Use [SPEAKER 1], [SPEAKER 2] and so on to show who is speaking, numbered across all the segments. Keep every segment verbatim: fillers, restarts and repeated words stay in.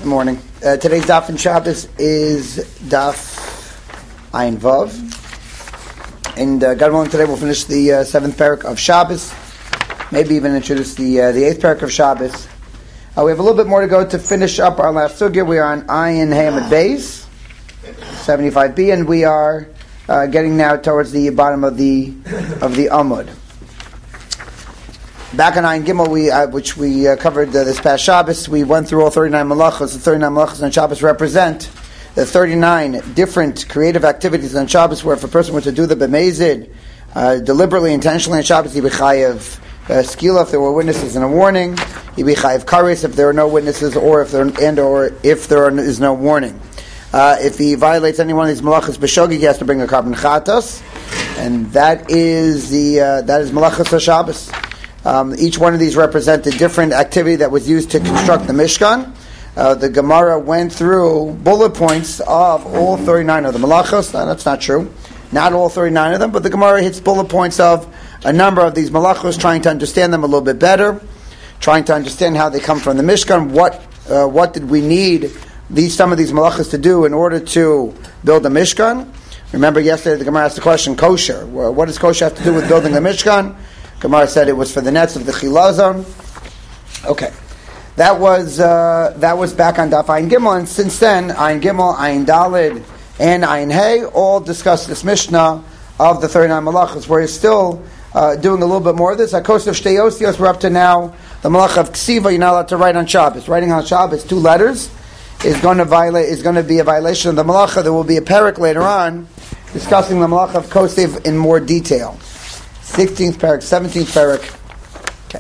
[SPEAKER 1] Good morning. Uh, today's daf in Shabbos is daf Ayin Vav, and uh, God willing, today we'll finish the uh, seventh parak of Shabbos. Maybe even introduce the uh, the eighth parak of Shabbos. Uh, we have a little bit more to go to finish up our last sugya. We are on Ayin Hamad Beis, seventy-five B, and we are uh, getting now towards the bottom of the of the Amud. Back on Ayin Gimel, we, uh, which we uh, covered uh, this past Shabbos, we went through all thirty-nine malachos. The thirty-nine malachos on Shabbos represent the thirty-nine different creative activities on Shabbos, where if a person were to do the b'mezid uh, deliberately, intentionally on Shabbos, he'd be chayav uh, skila if there were witnesses and a warning. He'd be chayav kares if there are no witnesses, or if there and or if there are, is no warning. Uh, if he violates any one of these malachos b'shogig, he has to bring a carbon chatos, and that is the uh, that is malachos of Shabbos. Um, each one of these represent a different activity that was used to construct the Mishkan. Uh, the Gemara went through bullet points of all thirty-nine of the malachos. No, that's not true. Not all thirty-nine of them, but the Gemara hits bullet points of a number of these malachos, trying to understand them a little bit better, trying to understand how they come from the Mishkan. What uh, what did we need these some of these malachos to do in order to build the Mishkan? Remember yesterday the Gemara asked the question, kosher. Well, what does kosher have to do with building the Mishkan? Gemara said it was for the nets of the chilazon. Okay, that was uh, that was back on Daf Ayin Gimel, and since then Ayin Gimel, Ayin Dalid, and Ayin Hey all discussed this Mishnah of the thirty-nine malachos. We're still uh, doing a little bit more of this. Akos of Shtei Osios, we're up to now the malach of Ksiva. You're not allowed to write on Shabbos. Writing on Shabbos two letters is going to violate is going to be a violation of the malacha. There will be a parak later on discussing the malach of Kosev in more detail. sixteenth parak, seventeenth parak, okay,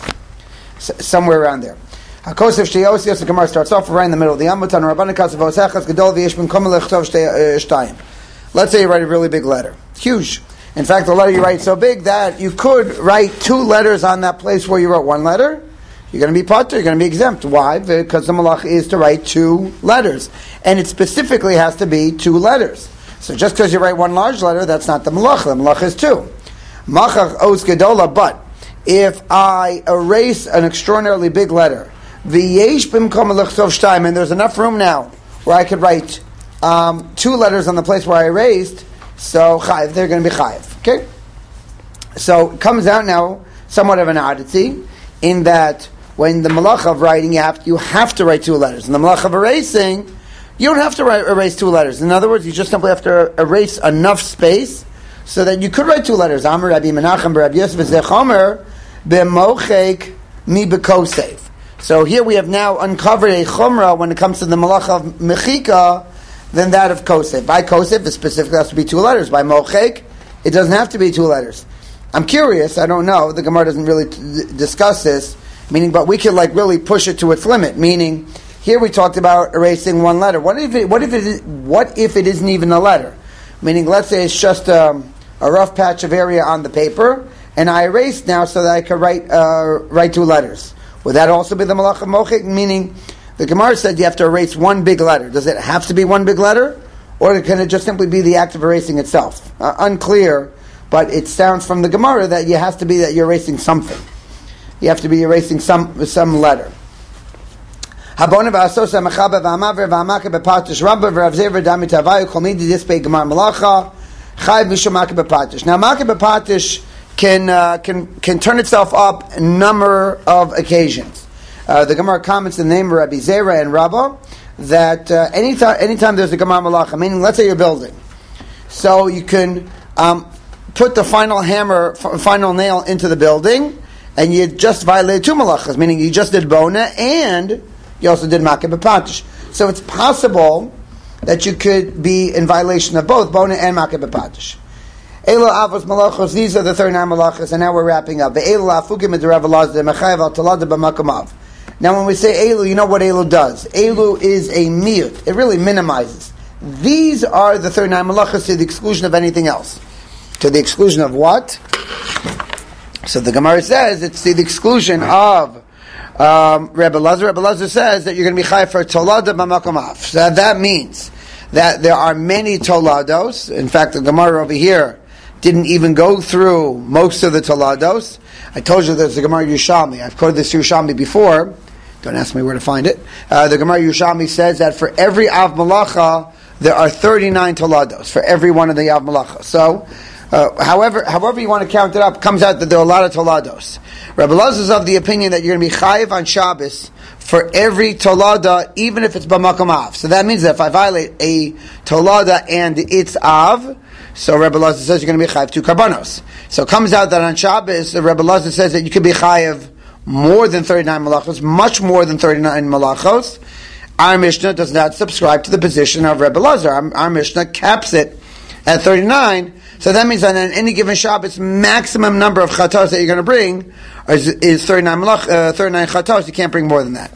[SPEAKER 1] S- somewhere around there. HaKosef Shtei Osios, the Gemara starts off right in the middle of the Amud, on Rabbanan Kasav Osechas Gedol V'yesh Ben Koma Lechtav Shtayim. Let's say you write a really big letter. It's huge. In fact, the letter you write is so big that you could write two letters on that place where you wrote one letter. You're going to be patur, you're going to be exempt. Why? Because the malach is to write two letters. And it specifically has to be two letters. So just because you write one large letter, that's not the malach. The malach is two. Machach os gedola, but if I erase an extraordinarily big letter, v'yesh b'mkom lechsov shtayim, and there's enough room now where I could write um, two letters on the place where I erased, so chayiv, they're going to be chayiv. Okay, so it comes out now somewhat of an oddity in that when the malach of writing, you have you have to write two letters, and the malach of erasing, you don't have to write, erase two letters. In other words, you just simply have to erase enough space so that you could write two letters. Amar Rabbi Menachem Rabbi Yosef Zechomer b'mochek mi b'kosev. So here we have now uncovered a chumrah when it comes to the malach of mechika than that of kosev. By kosev, it specifically has to be two letters. By mochek, it doesn't have to be two letters. I'm curious. I don't know. The Gemara doesn't really t- discuss this. Meaning, but we could like really push it to its limit. Meaning, here we talked about erasing one letter. What if it? What if it? What if it isn't even a letter? Meaning, let's say it's just um, a rough patch of area on the paper, and I erased now so that I could write uh, write two letters. Would that also be the malach of mochik? Meaning, the Gemara said you have to erase one big letter. Does it have to be one big letter, or can it just simply be the act of erasing itself? Uh, unclear, but it sounds from the Gemara that you have to be that you're erasing something. You have to be erasing some some letter. Now Makeh B'Patish can uh, can can turn itself up a number of occasions. Uh, the Gemara comments in the name of Rabbi Zera and Rabbah that uh, anytime anytime there's a Gemara Malacha, meaning let's say you're building, so you can um, put the final hammer, f- final nail into the building, and you just violated two malachas, meaning you just did bona and you also did Makeh B'Patish. So it's possible that you could be in violation of both bona and Makeh B'Patish. Elo avos malachos, these are the thirty-nine malachos, and now we're wrapping up. Elo afukim ed Rav Elazar mechayev al talada b'makamav. Now when we say Elu, you know what Elu does. Elu is a miyut. It really minimizes. These are the thirty-nine malachos to the exclusion of anything else. To the exclusion of what? So the Gemara says it's to the exclusion of um, Rebbe Elazar. Rebbe Elazar says that you're going to be chayav for talada b'makamav. So that means that there are many tolados. In fact, the Gemara over here didn't even go through most of the tolados. I told you there's the Gemara Yerushalmi. I've quoted this Yerushalmi before. Don't ask me where to find it. Uh, the Gemara Yerushalmi says that for every Av Malacha, there are thirty-nine Tolados, for every one of the Av Malacha. So, uh, however however you want to count it up, comes out that there are a lot of Tolados. Rabbi Elazar is of the opinion that you're going to be chayiv on Shabbos for every Tolada, even if it's B'makom Av. So that means that if I violate a Tolada and it's Av, so Rabbi Elazar says you're going to be chayiv two karbanos. So it comes out that on Shabbos, the Rabbi Elazar says that you could be chayiv more than thirty-nine malachos, much more than thirty-nine malachos. Our Mishnah does not subscribe to the position of Rebbe Elazar. Our, our Mishnah caps it at thirty-nine. So that means that on any given Shabbos, maximum number of chatos that you're going to bring is, is thirty-nine malach, uh, thirty-nine chatos. You can't bring more than that.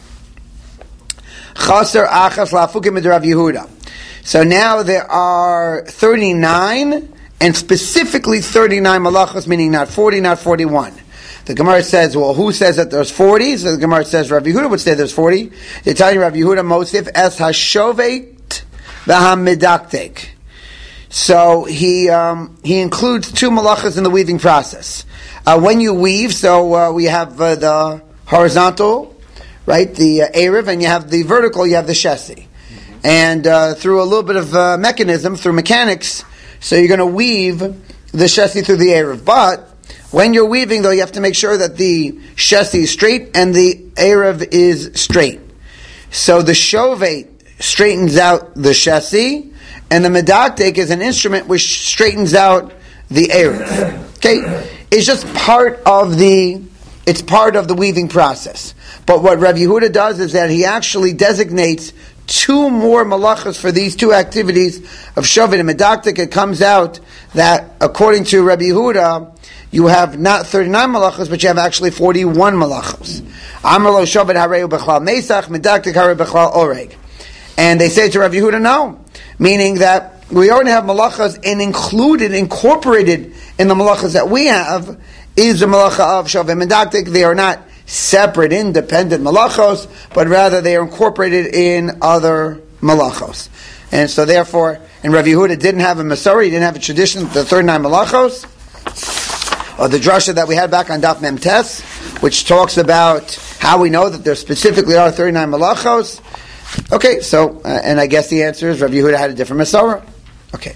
[SPEAKER 1] Chaser achas lafukim ed Rav Yehuda. So now there are thirty-nine, and specifically thirty-nine malachos, meaning not forty, not forty-one. The Gemara says, well, who says that there's forty? So the Gemara says Rav Yehuda would say there's forty. They tell you Rav Yehuda Mosif es hashovet v'hamidaktek. So he um, he includes two malachas in the weaving process. Uh, when you weave, so uh, we have uh, the horizontal, right, the uh, erev, and you have the vertical, you have the shesi. And uh, through a little bit of uh, mechanism, through mechanics, so you're going to weave the shesi through the erev. But when you're weaving, though, you have to make sure that the shesi is straight and the erev is straight. So the shovet straightens out the shesi, and the medaktek is an instrument which straightens out the erev. Okay, it's just part of the it's part of the weaving process. But what Rav Yehuda does is that he actually designates two more malachas for these two activities of shovet and medaktek. It comes out that according to Rabbi Yehuda, you have not thirty-nine malachos, but you have actually forty-one malachos. Amar lo shovet hareu bechlal mesach, medaktek hareu bechlal oreg. And they say to Rav Yehuda, no. Meaning that we already have malachas, and included, incorporated in the malachas that we have, is the malacha of shovet and medaktek. They are not separate, independent malachos, but rather they are incorporated in other malachos. And so therefore, and Rav Yehuda didn't have a Masori, he didn't have a tradition, the thirty-nine malachos, or the drasha that we had back on Daf Mem Tes, which talks about how we know that there specifically are thirty-nine malachos. Okay, so, uh, and I guess the answer is Rav Yehuda had a different Masora. Okay.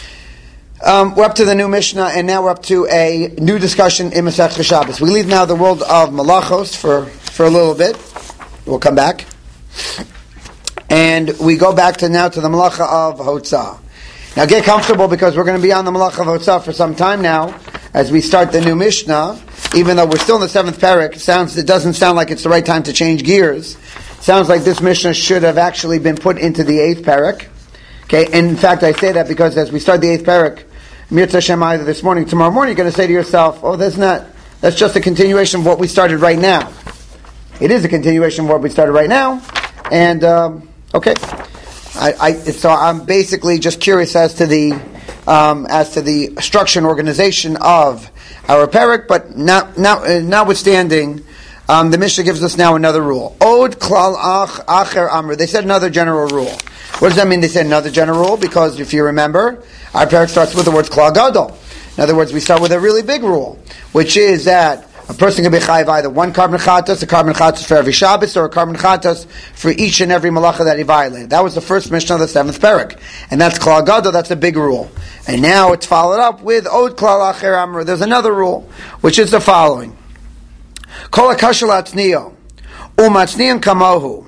[SPEAKER 1] Um, we're up to the new Mishnah, and now we're up to a new discussion in Masechta Shabbos. We leave now the world of malachos for, for a little bit. We'll come back. And we go back to now to the malacha of Hotzah. Now get comfortable, because we're going to be on the malacha of Hotzah for some time now, as we start the new Mishnah. Even though we're still in the seventh parak, it sounds it doesn't sound like it's the right time to change gears. It sounds like this Mishnah should have actually been put into the eighth parak. Okay, and in fact I say that because as we start the eighth parak, Mirza Hashem, either this morning, tomorrow morning, you're going to say to yourself, oh, that's not, that's just a continuation of what we started right now. It is a continuation of what we started right now, and um, okay. I, I, so I'm basically just curious as to the um, as to the structure and organization of our parak, but not, not, uh, notwithstanding, um, the Mishnah gives us now another rule. Od klal ach acher amr. They said another general rule. What does that mean? They said another general rule, because if you remember, our parak starts with the words klal gadol. In other words, we start with a really big rule, which is that a person can be chayiv either one carbon chatas, a carbon chatas for every Shabbos, or a carbon chatas for each and every malacha that he violated. That was the first Mishnah of the seventh parak, and that's klal gadol. That's a big rule. And now it's followed up with od klal acher amr. There's another rule, which is the following: kol hakashel atznio umatznian kamohu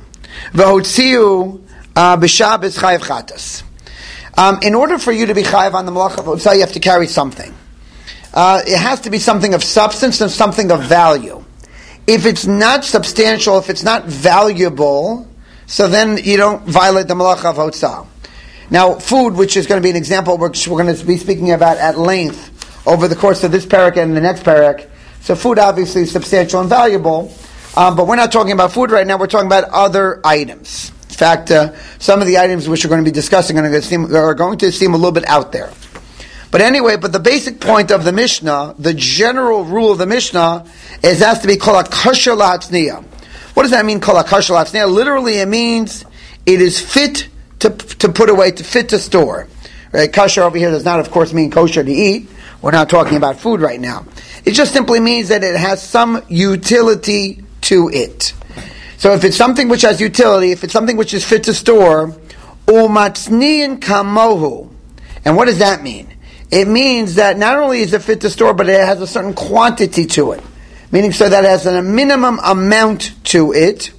[SPEAKER 1] v'hotziu b'Shabbos chayiv chatas. Um, in order for you to be chayiv on the malacha of Hotzah, you have to carry something. Uh, it has to be something of substance and something of value. If it's not substantial, if it's not valuable, so then you don't violate the malacha of Hotzah. Now, food, which is going to be an example which we're going to be speaking about at length over the course of this parak and the next parak. So food obviously is substantial and valuable, um, but we're not talking about food right now, we're talking about other items. In fact, uh, some of the items which we're going to be discussing are going to seem, are going to seem a little bit out there. But anyway, but the basic point of the Mishnah, the general rule of the Mishnah, is it has to be kol hakasher lahatzniya. What does that mean, kol hakasher lahatzniya? Literally, it means it is fit to to put away, to fit to store. Right? Kosher over here does not, of course, mean kosher to eat. We're not talking about food right now. It just simply means that it has some utility to it. So if it's something which has utility, if it's something which is fit to store, umatzniin kamohu. And what does that mean? It means that not only is it fit to store, but it has a certain quantity to it. Meaning so that it has a minimum amount to it.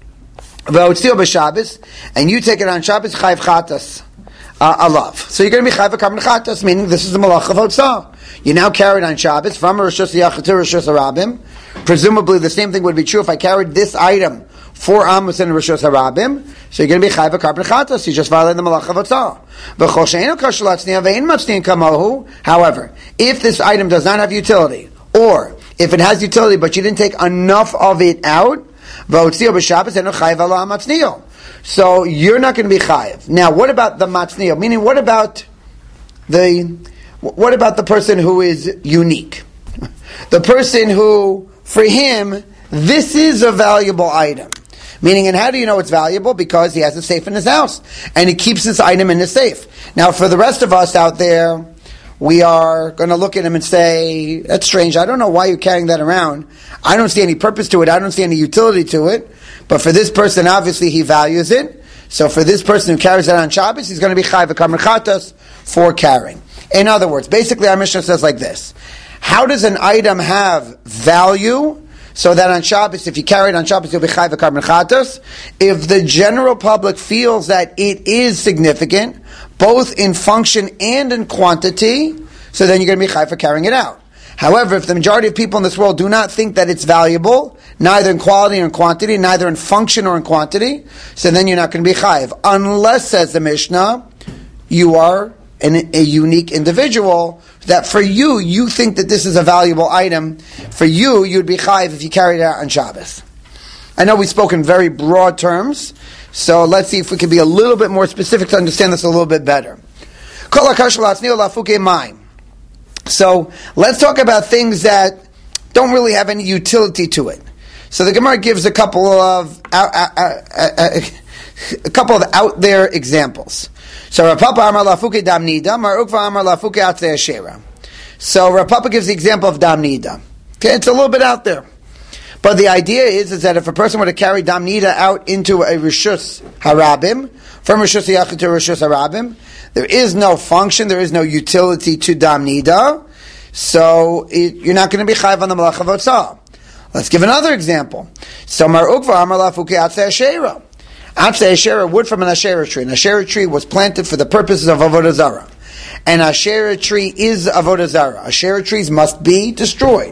[SPEAKER 1] And you take it on Shabbos, chayv chatas. Uh, alav. So you're going to be chayv karban chatas, meaning this is the malach of hotzah. You now carry it on Shabbos from Rishus Yachid to Rishus Harabim. Presumably, the same thing would be true if I carried this item for Amos in Rishus Harabim. So you're going to be chayv karban chatas. You just violate the malach of hotzah. However, if this item does not have utility, or if it has utility but you didn't take enough of it out, so you're not going to be chayiv. Now, what about the matznio? Meaning, what about the what about the person who is unique? The person who, for him, this is a valuable item. Meaning, and how do you know it's valuable? Because he has a safe in his house, and he keeps this item in the safe. Now, for the rest of us out there, we are going to look at him and say, that's strange, I don't know why you're carrying that around. I don't see any purpose to it, I don't see any utility to it. But for this person, obviously, he values it. So for this person who carries it on Shabbos, he's going to be chayv karban chatas for carrying. In other words, basically our Mishnah says like this. How does an item have value so that on Shabbos, if you carry it on Shabbos, you'll be chayv karban chatas? If the general public feels that it is significant, both in function and in quantity, so then you're going to be chayv for carrying it out. However, if the majority of people in this world do not think that it's valuable, neither in quality or in quantity, neither in function or in quantity, so then you're not going to be chayiv. Unless, says the Mishnah, you are an, a unique individual, that for you, you think that this is a valuable item. For you, you'd be chayiv if you carried it out on Shabbos. I know we spoke in very broad terms, so let's see if we can be a little bit more specific to understand this a little bit better. So let's talk about things that don't really have any utility to it. So the Gemara gives a couple of uh, uh, uh, uh, a couple of out there examples. So Rav Papa Amar Lafuke Damnida, Mar Ukva Amar Lafuke Atzei Ashera. So Rav Papa gives the example of Damnida. Okay, it's a little bit out there, but the idea is is that if a person were to carry Damnida out into a Rishus Harabim, from Rishus Yachid to Rishus Harabim, there is no function, there is no utility to Damnida, so it, you're not going to be chayv on the malach of hotzah. Let's give another example. So Mar Ukva Amar Lafuke Atzei Ashera. Atzei Ashera, wood from an Asherah tree. An Asherah tree was planted for the purposes of Avodah Zarah. An Asherah tree is Avodah Zarah. Asherah trees must be destroyed.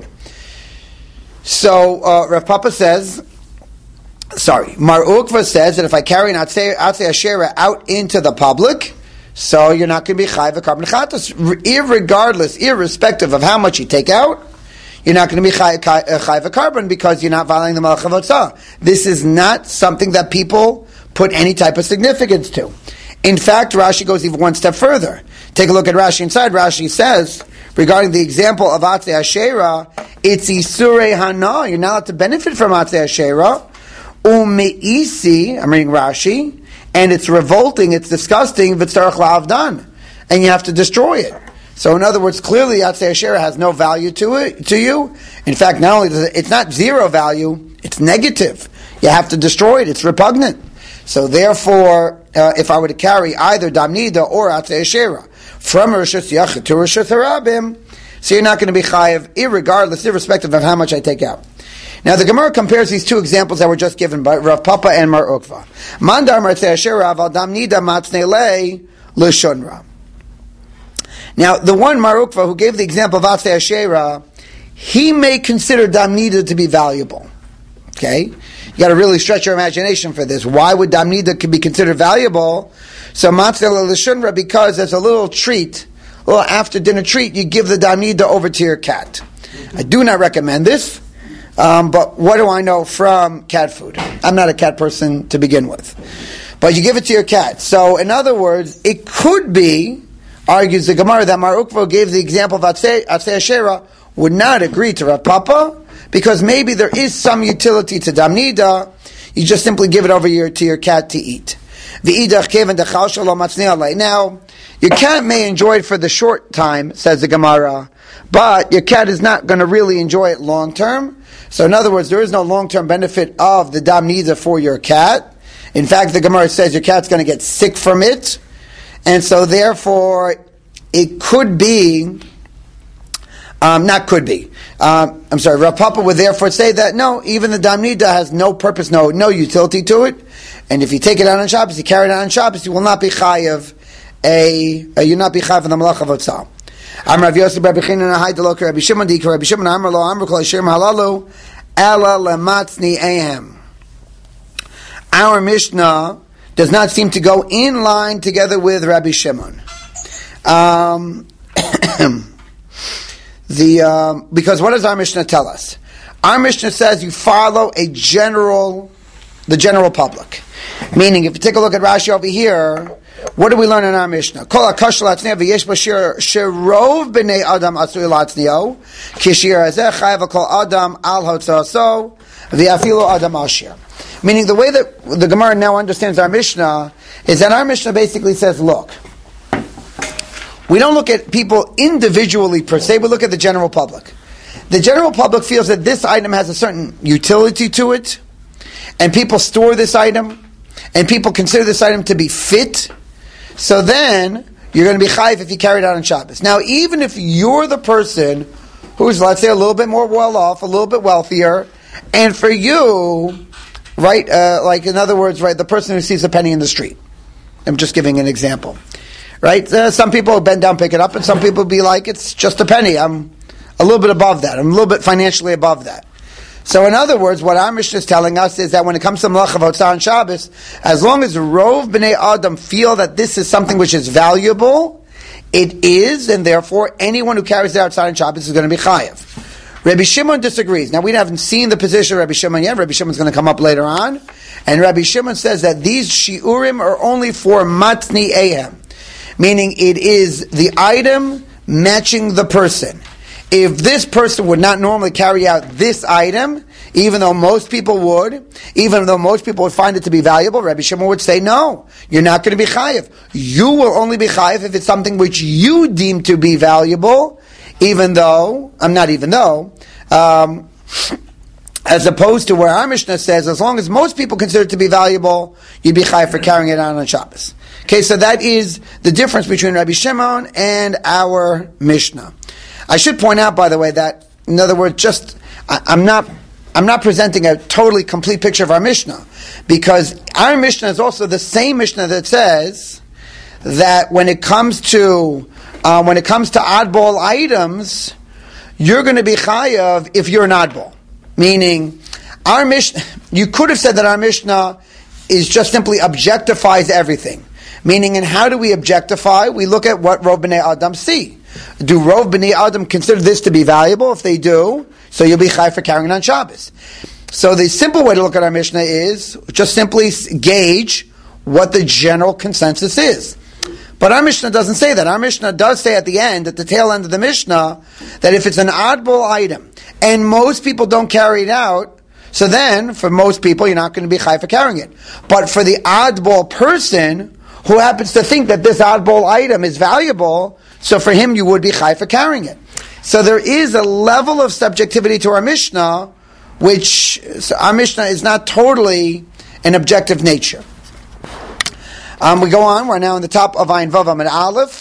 [SPEAKER 1] So uh, Rav Papa says, sorry, Mar Ukva says that if I carry an Atzei Asherah out into the public, so you're not going to be chayv karban chatas, irregardless, irrespective of how much you take out. You're not going to be chayv karban because you're not violating the malach of hotzah. This is not something that people put any type of significance to. In fact, Rashi goes even one step further. Take a look at Rashi inside. Rashi says, regarding the example of Atzei Asherah, it's isurei hana. You're not allowed to benefit from Atzei Asherah. Umeisi, I'm reading Rashi, and it's revolting, it's disgusting, v'tzarech la'avdan, and you have to destroy it. So in other words, clearly Atzei Asherah has no value to it, to you. In fact, not only does it, it's not zero value, it's negative. You have to destroy it, it's repugnant. So therefore, uh, if I were to carry either Damnida or Atzei Asherah from Rishus Yachid to Rishus Harabim, so you're not going to be chayiv, irregardless, irrespective of how much I take out. Now the Gemara compares these two examples that were just given by Rav Papa and Mar Ukva. Mandar Atzei Asherah aval Damnida matznei l'shonra. Now the one Mar Ukva who gave the example of Atzei Asherah, he may consider Damnida to be valuable. Okay, you got to really stretch your imagination for this. Why would Damnida be considered valuable? So matznei l'shonra, because as a little treat, a little after dinner treat, you give the Damnida over to your cat. I do not recommend this. Um, but what do I know from cat food? I'm not a cat person to begin with. But you give it to your cat. So, in other words, it could be, argues the Gemara, that Mar Ukva gave the example of Atzei Asherah, would not agree to Rav Papa, because maybe there is some utility to Damnida, you just simply give it over your, to your cat to eat. Now, your cat may enjoy it for the short time, says the Gemara, but your cat is not going to really enjoy it long term. So in other words, there is no long-term benefit of the dam nida for your cat. In fact, the Gemara says your cat's going to get sick from it. And so therefore, it could be, um, not could be, um, I'm sorry, Rav Papa would therefore say that, no, even the dam nida has no purpose, no no utility to it. And if you take it out on Shabbos, you carry it out on Shabbos, you will not be chayav, a, a, you'll not be chayav in the malach of Otzal. Am Rav Yosef Rabbi Chinan Ahai Delok Rabbi Shimon Dika Rabbi Shimon Amar Lo Amar Kol Asher Mahalalu Ela Lematzni Ehem. Our Mishnah does not seem to go in line together with Rabbi Shimon. Um, the um, because what does our Mishnah tell us? Our Mishnah says you follow a general, the general public. Meaning, if you take a look at Rashi over here, what do we learn in our Mishnah? Kol hakash latzniya v'yesh b'shir sherov b'nei adam asui latzniyo kishir hazeh chayav kol adam al hotzaso v'afilu adam ashir. Meaning, the way that the Gemara now understands our Mishnah is that our Mishnah basically says, look, we don't look at people individually per se, we look at the general public. The general public feels that this item has a certain utility to it, and people store this item, and people consider this item to be fit, so then you're going to be chayiv if you carry it out on Shabbos. Now, even if you're the person who's, let's say, a little bit more well-off, a little bit wealthier, and for you, right, uh, like in other words, right, the person who sees a penny in the street. I'm just giving an example. Right? Uh, some people will bend down, pick it up, and some people will be like, it's just a penny. I'm a little bit above that. I'm a little bit financially above that. So in other words, what our Mishnah is telling us is that when it comes to Melach of Hotzah and Shabbos, as long as Rov B'nai Adam feel that this is something which is valuable, it is, and therefore anyone who carries it outside on Shabbos is going to be chayav. Rabbi Shimon disagrees. Now we haven't seen the position of Rabbi Shimon yet. Rabbi Shimon's going to come up later on. And Rabbi Shimon says that these shiurim are only for matni ehem, meaning it is the item matching the person. If this person would not normally carry out this item, even though most people would, even though most people would find it to be valuable, Rabbi Shimon would say, no, you're not going to be chayiv. You will only be chayiv if it's something which you deem to be valuable, even though, I'm um, not even though, um, as opposed to where our Mishnah says, as long as most people consider it to be valuable, you'd be chayiv for carrying it out on Shabbos. Okay, so that is the difference between Rabbi Shimon and our Mishnah. I should point out, by the way, that, in other words, just, I, I'm not, I'm not presenting a totally complete picture of our Mishnah, because our Mishnah is also the same Mishnah that says that when it comes to, uh, when it comes to oddball items, you're going to be chayav if you're an oddball. Meaning, our Mishnah, you could have said that our Mishnah is just simply objectifies everything. Meaning, and how do we objectify? We look at what Rov B'nai Adam see. Do Rov B'nai Adam consider this to be valuable? If they do, so you'll be chayav for carrying it on Shabbos. So the simple way to look at our Mishnah is just simply gauge what the general consensus is. But our Mishnah doesn't say that. Our Mishnah does say at the end, at the tail end of the Mishnah, that if it's an oddball item, and most people don't carry it out, so then, for most people, you're not going to be chayav for carrying it. But for the oddball person, who happens to think that this oddball item is valuable, so for him you would be chayav for carrying it. So there is a level of subjectivity to our Mishnah, which so our Mishnah is not totally an objective nature. Um, we go on. We're now in the top of Ayin Vav Amid Aleph.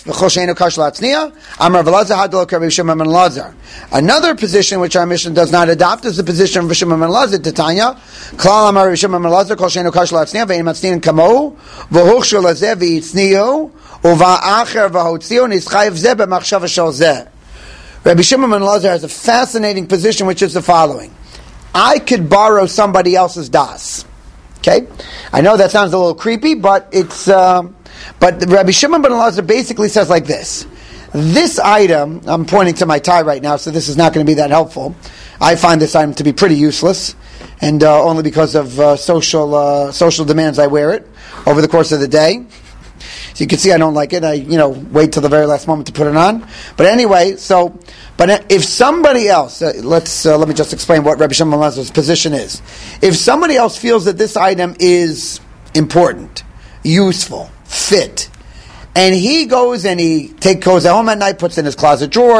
[SPEAKER 1] Another position which our Mishnah does not adopt is the position of Rishon ben Elazar. Titania, Klal Amar Rishon ben Elazar Kol Sheinu Kash Latzniya Ve'im Matzniyin Kamo V'Huchshu Lazeh V'Yitzniyu Uva'acher V'Hotziyu Nischayev Zeh B'Machshava Shel Zeh. Rabbi Shimon ben Elazar has a fascinating position, which is the following: I could borrow somebody else's das. Okay, I know that sounds a little creepy, but it's. Uh, but Rabbi Shimon ben Elazar basically says like this: this item, I'm pointing to my tie right now, so this is not going to be that helpful. I find this item to be pretty useless, and uh, only because of uh, social uh, social demands I wear it over the course of the day. So you can see I don't like it. I, you know, wait till the very last moment to put it on. But anyway, so, but if somebody else, uh, let's, uh, let me just explain what Rabbi Shimon ben Elazar's position is. If somebody else feels that this item is important, useful, fit, and he goes and he take, goes home at night, puts it in his closet drawer,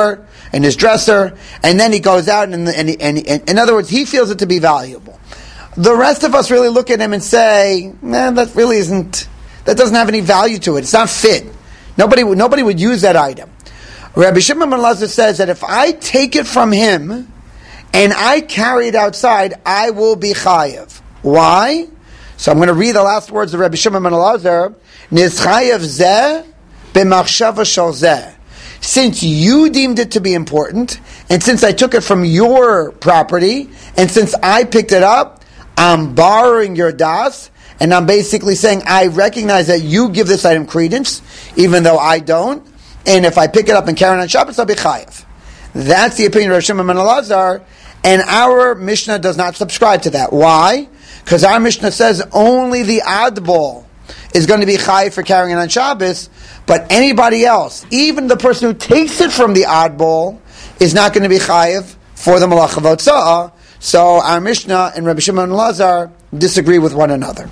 [SPEAKER 1] in his dresser, and then he goes out and, and, and, and, and in other words, he feels it to be valuable. The rest of us really look at him and say, "Man, that really isn't. That doesn't have any value to it. It's not fit. Nobody would nobody would use that item." Rabbi Shimon ben Elazar says that if I take it from him and I carry it outside, I will be chayev. Why? So I'm going to read the last words of Rabbi Shimon ben Elazar. Nizchayev zeh b'machshava shel zeh. Since you deemed it to be important, and since I took it from your property, and since I picked it up, I'm borrowing your das, and I'm basically saying I recognize that you give this item credence, even though I don't, and if I pick it up and carry it on Shabbos, I'll be chayev. That's the opinion of Rav Shimon ben Elazar, and our Mishnah does not subscribe to that. Why? Because our Mishnah says only the adbol is going to be chayev for carrying it on Shabbos, but anybody else, even the person who takes it from the adbol, is not going to be chayev for the malach of hotza'ah. So our Mishnah and Rabbi Shimon ben Elazar disagree with one another.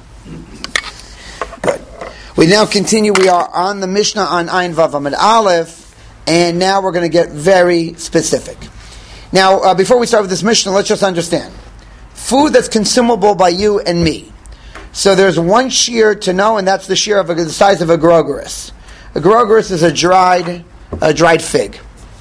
[SPEAKER 1] Good. We now continue. We are on the Mishnah on Ayin Vav Amud Aleph, and now we're going to get very specific. Now, uh, before we start with this Mishnah, let's just understand. Food that's consumable by you and me. So there's one shear to know, and that's the shear of a, the size of a grogeris. A grogeris is a dried, a dried fig.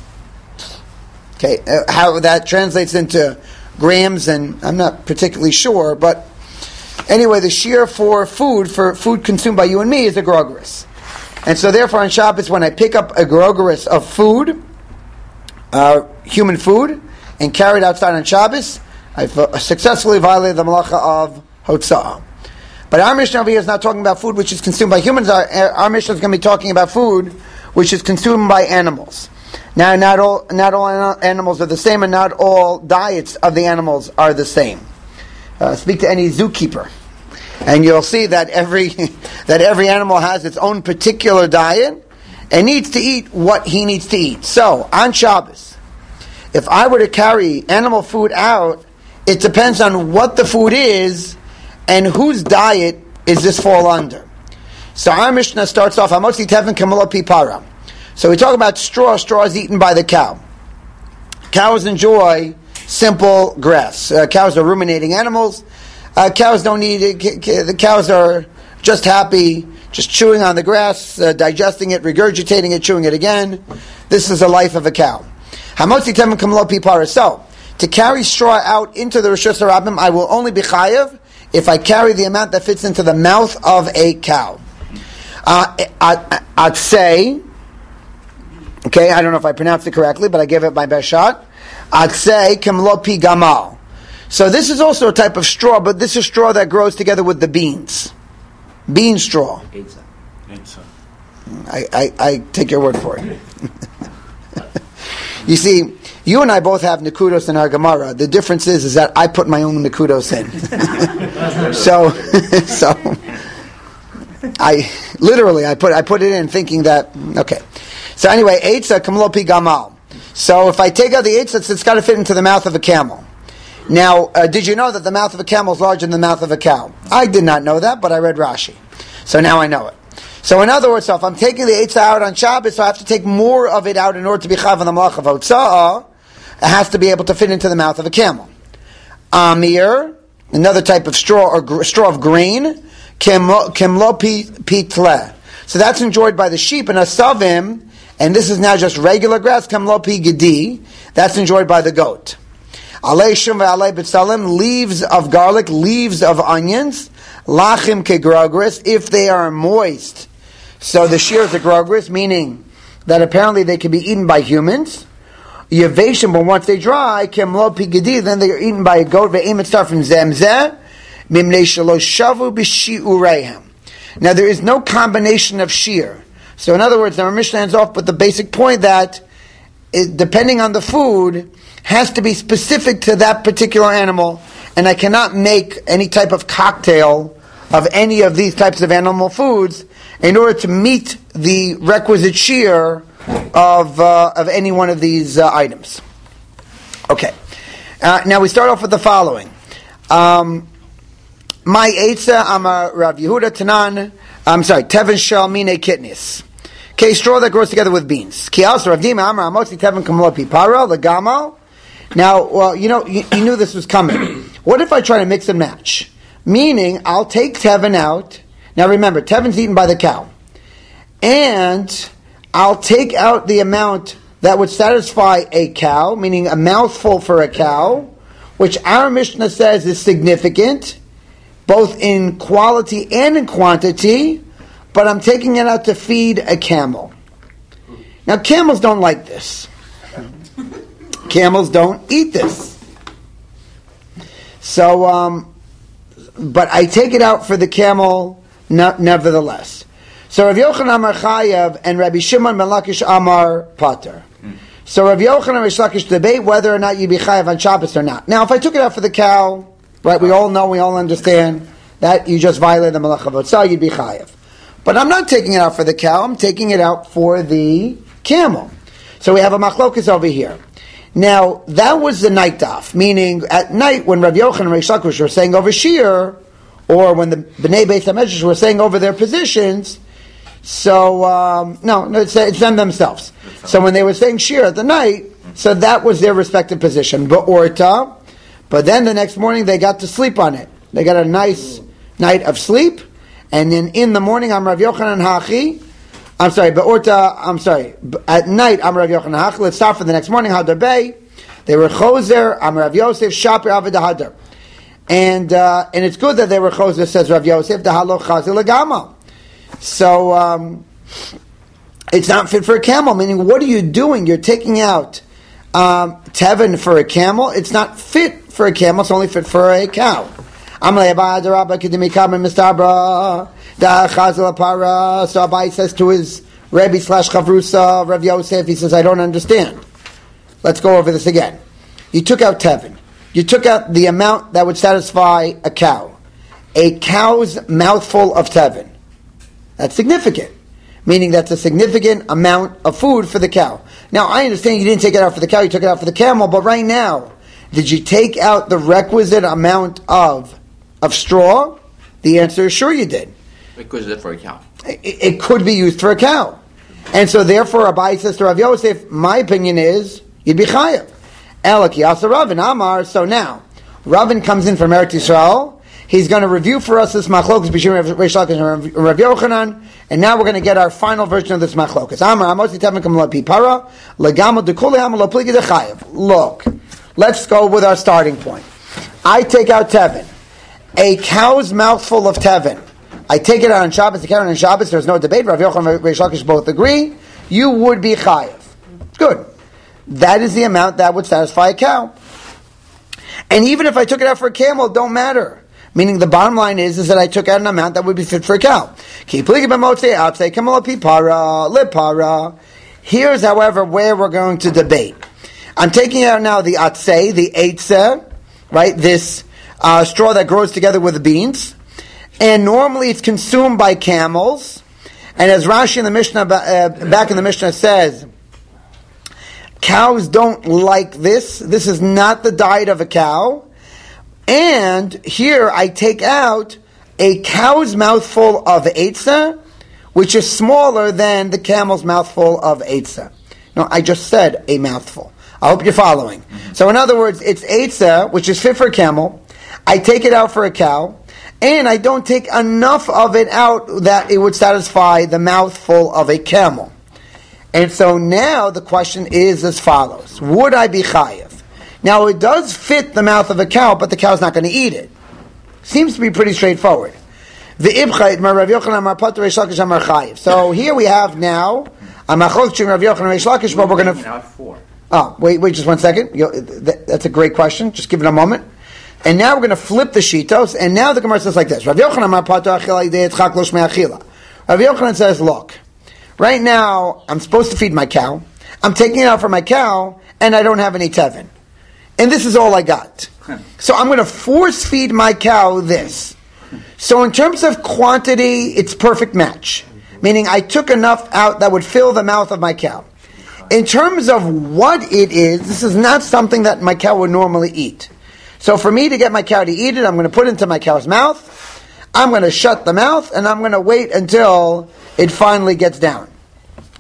[SPEAKER 1] Okay, uh, how that translates into grams, and I'm not particularly sure, but anyway, the shear for food, for food consumed by you and me, is a grogeris. And so therefore on Shabbos, when I pick up a grogeris of food, uh, human food, and carry it outside on Shabbos, I've uh, successfully violated the malacha of hotza'ah. But our Mishnah over here is not talking about food which is consumed by humans. Our, our Mishnah is going to be talking about food which is consumed by animals. Now, not all not all animals are the same, and not all diets of the animals are the same. Uh, speak to any zookeeper, and you'll see that every that every animal has its own particular diet and needs to eat what he needs to eat. So, on Shabbos, if I were to carry animal food out, it depends on what the food is and whose diet is this fall under. So our Mishnah starts off, Hamotzi Tevin Kamala Pipara. So we talk about straw. Straw is eaten by the cow. Cows enjoy simple grass. Uh, cows are ruminating animals. Uh, cows don't need it. The cows are just happy, just chewing on the grass, uh, digesting it, regurgitating it, chewing it again. This is the life of a cow. Hamotzi Tevin Kamala Pipara. So, to carry straw out into the Rishus HaRabim, I will only be chayev if I carry the amount that fits into the mouth of a cow. Uh, I, I'd say, okay, I don't know if I pronounced it correctly, but I gave it my best shot. I'd say Kimlo Pi Gamal. So this is also a type of straw, but this is straw that grows together with the beans. Bean straw. I, I, I take your word for it. You see, you and I both have nekudos in our Gemara. The difference is, is that I put my own nekudos in. so, so, I literally I put I put it in thinking that okay. So anyway, eitzah kamlo pi gamal. So if I take out the eitzah, it's got to fit into the mouth of a camel. Now, uh, did you know that the mouth of a camel is larger than the mouth of a cow? I did not know that, but I read Rashi, so now I know it. So in other words, so if I'm taking the eitzah out on Shabbos, so I have to take more of it out in order to be chayav on the malach of hotza'ah. It has to be able to fit into the mouth of a camel. Amir, another type of straw or gr- straw of grain, kemlo pitle. So that's enjoyed by the sheep, and asavim, and this is now just regular grass, kemlo pi gedi. That's enjoyed by the goat. Alei shum ve'alei b'tzalim, leaves of garlic, leaves of onions, lachim kegrogris, if they are moist. So the shear is a grogris, meaning that apparently they can be eaten by humans. Yaveshim, but once they dry, kemlo pigedi, then they are eaten by a goat. Ve'im start from zemzeh, mimnei shelo shavu b'shiureihem. Now there is no combination of shear. So in other words, our Mishnah ends off with the basic point that, it, depending on the food, has to be specific to that particular animal, and I cannot make any type of cocktail of any of these types of animal foods in order to meet the requisite shear of uh, of any one of these uh, items. Okay. Uh, now we start off with the following. Um, My Eitzah, I'm a Rav Yehuda Tanan. I'm sorry, Tevin Shal Mine Kitnis. Okay, straw that grows together with beans. Now, well, you know, you, you knew this was coming. What if I try to mix and match? Meaning, I'll take teven out. Now remember, teven's eaten by the cow. And I'll take out the amount that would satisfy a cow, meaning a mouthful for a cow, which our Mishnah says is significant, both in quality and in quantity, but I'm taking it out to feed a camel. Now, camels don't like this. Camels don't eat this. So, um, but I take it out for the camel no, nevertheless. So Rav Yochanan Amar Chayav and Rabbi Shimon ben Lakish Amar Pater. So Rav Yochanan and Rish Lakish debate whether or not you be Chayav on Shabbos or not. Now, if I took it out for the cow, right, we all know, we all understand that you just violate the Malach of Otzah, you'd be Chayav. But I'm not taking it out for the cow, I'm taking it out for the camel. So we have a machlokas over here. Now, that was the night daf, meaning at night when Rav Yochanan and Rish Lakish were saying over Shir, or when the Bnei Beis HaMedrash were saying over their positions, so, um, no, no it's, it's them themselves. So when they were saying Shir at the night, so that was their respective position. But Orta, but then the next morning they got to sleep on it. They got a nice night of sleep, and then in the morning, I'm Rav Yochanan Hachi, I'm sorry, but Orta, I'm sorry, at night, I'm Rav Yochanan Hachi, let's start for the next morning, Hadar Bey, they were Choser, I'm Rav Yosef, Shapir Avid Hadar. And, uh, and it's good that they were Choser, says Rav Yosef, Dahalo Chazil Agama. So, um, it's not fit for a camel, meaning what are you doing? You're taking out um, teven for a camel. It's not fit for a camel, it's only fit for a cow. So Abai says to his Rebbe slash Chavrusa, Rav Yosef, he says, I don't understand. Let's go over this again. You took out teven. You took out the amount that would satisfy a cow. A cow's mouthful of teven. That's significant. Meaning that's a significant amount of food for the cow. Now, I understand you didn't take it out for the cow, you took it out for the camel, but right now, did you take out the requisite amount of of straw? The answer is sure you did.
[SPEAKER 2] Because it's for a cow.
[SPEAKER 1] It, it could be used for a cow. And so therefore, Abai says to Rav Yosef, my opinion is, you'd be chayav. Elak Yasa Ravin Amar, so now, Ravin comes in from Eretz Yisrael. He's going to review for us this machlokas between Rish Lakish and Rav Yochanan, and now we're going to get our final version of this machlokas. Amar Amosi Tevin Kamla Pipara Legama Dekuli Amar Lo Pligi Dechayev. Look, let's go with our starting point. I take out Tevin, a cow's mouthful of Tevin. I take it out on Shabbos. The Karen on Shabbos. There's no debate. Rav Yochanan and Rish Lakish both agree. You would be chayev. Good. That is the amount that would satisfy a cow. And even if I took it out for a camel, it don't matter. Meaning the bottom line is, is that I took out an amount that would be fit for a cow. Here's, however, where we're going to debate. I'm taking out now the atzei, the eitzeh, right? This uh, straw that grows together with the beans. And normally it's consumed by camels. And as Rashi in the Mishnah, uh, back in the Mishnah says, cows don't like this. This is not the diet of a cow. And here I take out a cow's mouthful of eitzah, which is smaller than the camel's mouthful of eitzah. No, I just said a mouthful. I hope you're following. Mm-hmm. So in other words, it's eitzah, which is fit for a camel. I take it out for a cow, and I don't take enough of it out that it would satisfy the mouthful of a camel. And so now the question is as follows. Would I be chayev? Now, it does fit the mouth of a cow, but the cow's not going to eat it. Seems to be pretty straightforward. So here we have now a machlokas Rav Yochanan and Rish Lakish, but we're going to... Oh, wait, wait, just one second. That's a great question. Just give it a moment. And now we're going to flip the shitos, and now the Gemara says like this. Rav Yochanan says, look, right now, I'm supposed to feed my cow. I'm taking it out for my cow, and I don't have any tevin. And this is all I got. So I'm going to force feed my cow this. So in terms of quantity, it's perfect match. Meaning I took enough out that would fill the mouth of my cow. In terms of what it is, this is not something that my cow would normally eat. So for me to get my cow to eat it, I'm going to put it into my cow's mouth. I'm going to shut the mouth, and I'm going to wait until it finally gets down.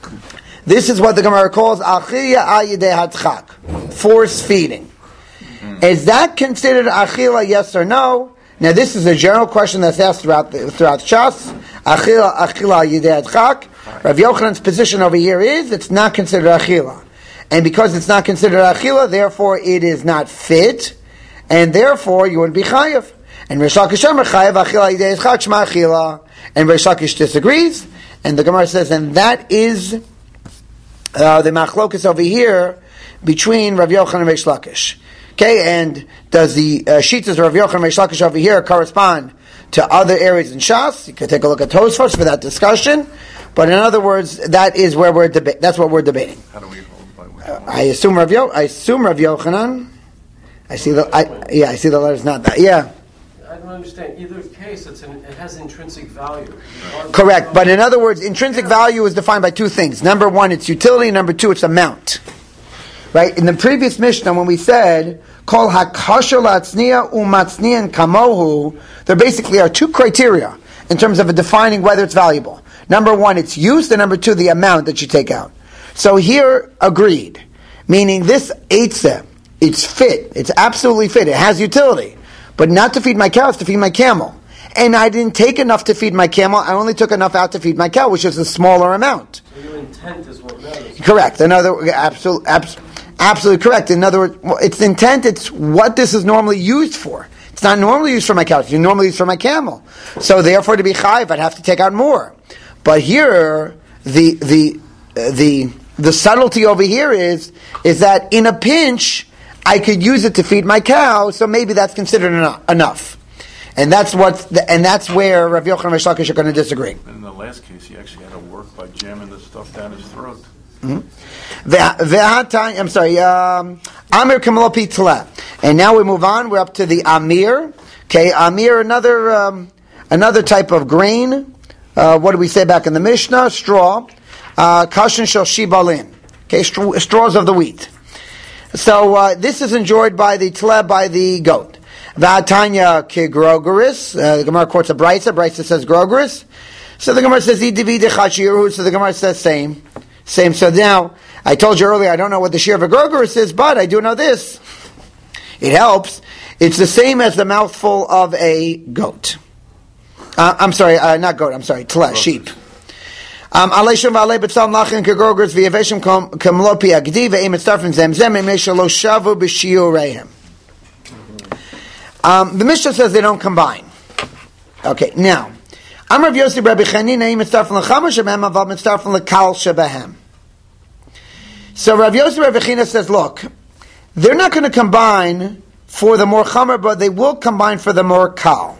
[SPEAKER 1] This is what the Gemara calls achila al yedei hadchak, force feeding. Mm-hmm. Is that considered achila, yes or no? Now this is a general question that's asked throughout the, throughout Shas. Achila, achila al yedei hadchak. Rav Yochanan's position over here is it's not considered achila. And because it's not considered achila, therefore it is not fit, and therefore you wouldn't be chayav. And Reish Lakish Amar chayav achila yidei yitzchak shma achila. And Reish Lakish disagrees, and the Gemara says, and that is uh, the machlokus over here between Rav Yochanan and Reish Lakish. Okay, and does the uh, shitas of Rav Yochanan and Reish Lakish over here correspond to other areas in Shas? You could take a look at Tosfos for that discussion. But in other words, that is where we're deba- That's what we're debating.
[SPEAKER 2] How do we hold by which
[SPEAKER 1] uh, I assume Rav Yo- I assume Rav Yochanan. I see the I, yeah. I see the letters. Not that. Yeah.
[SPEAKER 3] I don't understand. Either case, it's an, it has intrinsic value.
[SPEAKER 1] Correct. But in other words, intrinsic value is defined by two things. Number one, it's utility. Number two, it's amount. Right. In the previous Mishnah, when we said kol hakasher latzniya umatzniyan kamohu, there basically are two criteria in terms of defining whether it's valuable. Number one, it's use, and number two, the amount that you take out. So here, agreed. Meaning this eitzah, it's fit. It's absolutely fit. It has utility. But not to feed my cow, it's to feed my camel. And I didn't take enough to feed my camel. I only took enough out to feed my cow, which is a smaller amount.
[SPEAKER 3] So your intent is what matters.
[SPEAKER 1] Correct. Another, absolutely, absolutely correct. In other words, it's intent, it's what this is normally used for. It's not normally used for my cow. It's normally used for my camel. So therefore, to be chayiv, I'd have to take out more. But here, the the uh, the the subtlety over here is is that in a pinch, I could use it to feed my cow, so maybe that's considered enough. enough. And that's what, the, and that's where Rav Yochanan and Reish Lakish are going to disagree.
[SPEAKER 2] And in the last case, he actually had to work by jamming the stuff down his throat.
[SPEAKER 1] Mm-hmm. I'm sorry. Um, Amir Kamalopi Tla. And now we move on. We're up to the Amir. Okay, Amir, another um, another type of grain. Uh, what did we say back in the Mishnah? Straw. Kashin shel shibalin. Okay, straw, straws of the wheat. So uh, this is enjoyed by the tle, by the goat. V'atanya kegrogeris. Uh, the Gemara quotes a brisa. Brisa says grogeris. So the Gemara says idivid chachiru. So the Gemara says same, same. So now I told you earlier I don't know what the shear of a grogeris is, but I do know this. It helps. It's the same as the mouthful of a goat. Uh, I'm sorry, uh, not goat. I'm sorry, tle, sheep. Um, um, the Mishnah says they don't combine. Okay, now, I'm Rav Yossi Rabbi Chanina mitzarfen l'chama shebehem aval mitzarfen l'kal shebehem. So Rav Yossi Rabbi Chanina says, look, they're not going to combine for the more chamer, but they will combine for the more kal.